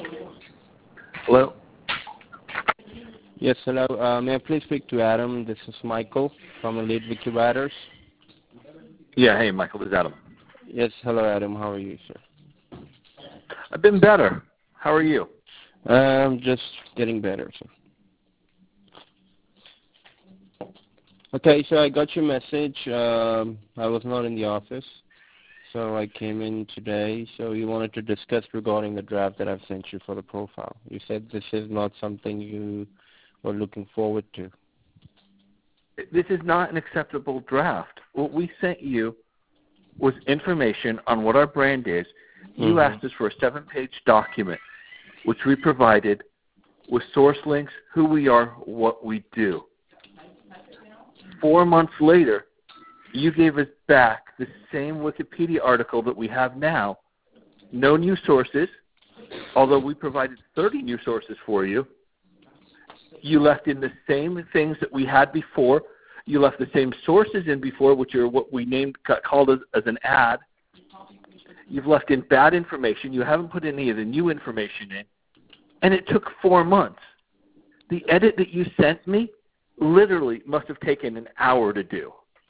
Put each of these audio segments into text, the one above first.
Hello? Yes, hello. May I please speak to Adam? This is Michael from Elite Wiki Writers. Yeah, hey, Michael, this is Adam. Yes, hello, Adam. How are you, sir? I've been better. How are you? Just getting better, sir. Okay, so I got your message. I was not in the office, so I came in today. So you wanted to discuss regarding the draft that I've sent you for the profile. You said this is not something you were looking forward to. This is not an acceptable draft. What we sent you was information on what our brand is. You asked us for a 7-page document, which we provided with source links, who we are, what we do. 4 months later, you gave us back the same Wikipedia article that we have now, no new sources, although we provided 30 new sources for you. You left in the same things that we had before. You left the same sources in before, which are what we called as an ad. You've left in bad information. You haven't put any of the new information in. And it took 4 months. The edit that you sent me literally must have taken an hour to do.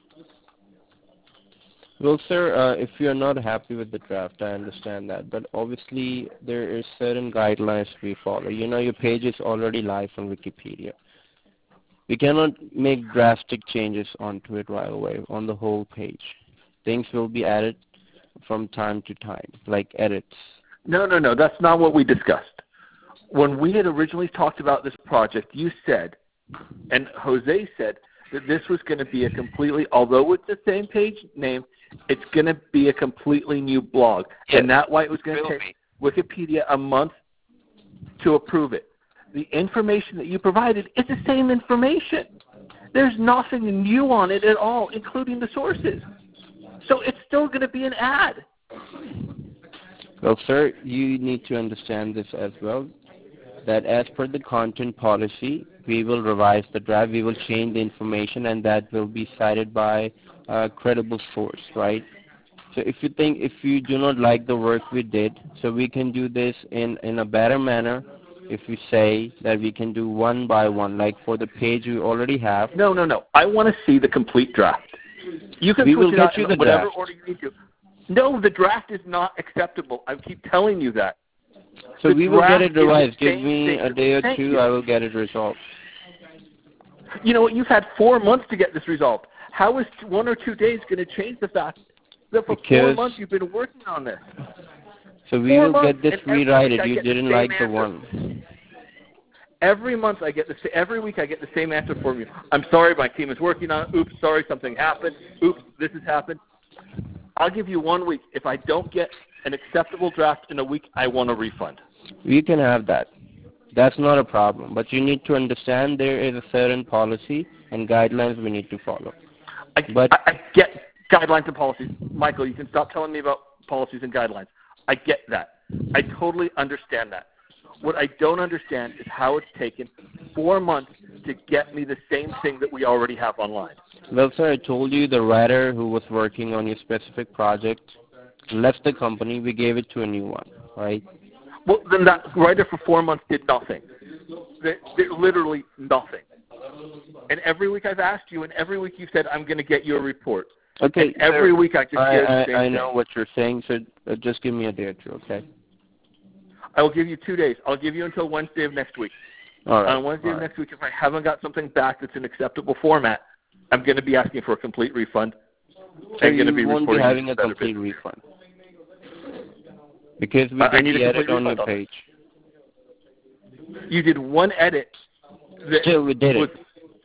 Well, sir, if you're not happy with the draft, I understand that. But obviously, there is certain guidelines we follow. You know, your page is already live on Wikipedia. We cannot make drastic changes onto it right away on the whole page. Things will be added from time to time, like edits. No, that's not what we discussed. When we had originally talked about this project, you said, and Jose said, that this was going to be a completely, although it's the same page name, it's going to be a completely new blog. Yes. And that's why it was going to take Wikipedia a month to approve it. The information that you provided is the same information. There's nothing new on it at all, including the sources. So it's still going to be an ad. Well, sir, you need to understand this as well, that as per the content policy, we will revise the draft, we will change the information, and that will be cited by a credible source, right? So if you do not like the work we did, so we can do this in a better manner if we say that we can do one by one, like for the page we already have. No. I want to see the complete draft. You can we will switch get it you out the in whatever draft. order you need to. No, the draft is not acceptable. I keep telling you that. So the we will get it revised. Give me me a day or two, I will get it resolved. You know what? You've had 4 months to get this resolved. How is 1 or 2 days going to change the fact that for 4 months you've been working on this? So we will get this rewritten. You didn't like the one. Every month every week I get the same answer from you. I'm sorry, my team is working on it. Oops, sorry, something happened. Oops, this has happened. I'll give you 1 week. If I don't get an acceptable draft in a week, I want a refund. We can have that. That's not a problem. But you need to understand there is a certain policy and guidelines we need to follow. I get guidelines and policies. Michael, you can stop telling me about policies and guidelines. I get that. I totally understand that. What I don't understand is how it's taken 4 months to get me the same thing that we already have online. Well, sir, I told you the writer who was working on your specific project left the company. We gave it to a new one, right? Well, then that writer for 4 months did nothing. They literally nothing. And every week I've asked you, and every week you said, I'm going to get you a report. Okay. And every week I just hear the same I know what you're saying, so just give me a day or two, okay? I will give you 2 days. I'll give you until Wednesday of next week. All right. On Wednesday of next week, if I haven't got something back that's in acceptable format, I'm going to be asking for a complete refund. So you won't be having a complete refund. Because we did the edit on your page. You did one edit. Still, we did it.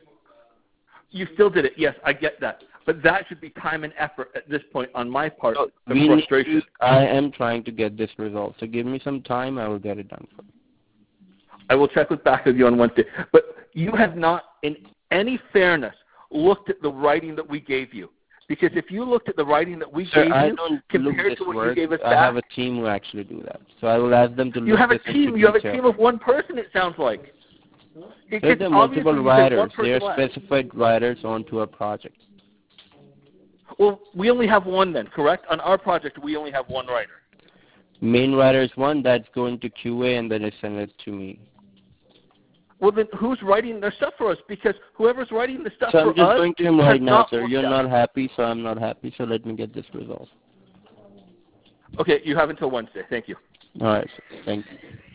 You still did it. Yes, I get that. But that should be time and effort at this point on my part of frustration. I am trying to get this resolved. So give me some time. I will get it done for you. I will check back with you on Wednesday. But you have not, in any fairness, looked at the writing that we gave you. Because if you looked at the writing that we gave you compared to what you gave us back, I have a team who actually do that. So I will ask them to look You have a this team. You have a team of one person, it sounds like. There are multiple writers. There are specified writers onto a project. Well, we only have one then, correct? On our project, we only have one writer. Main writer is one that's going to QA and then they send it to me. Well, then who's writing their stuff for us? Because whoever's writing the stuff So for I'm just us going to him right now, sir. worked You're out. not happy, so I'm not happy. So let me get this resolved. Okay, you have until Wednesday. Thank you. All right, sir. Thank you.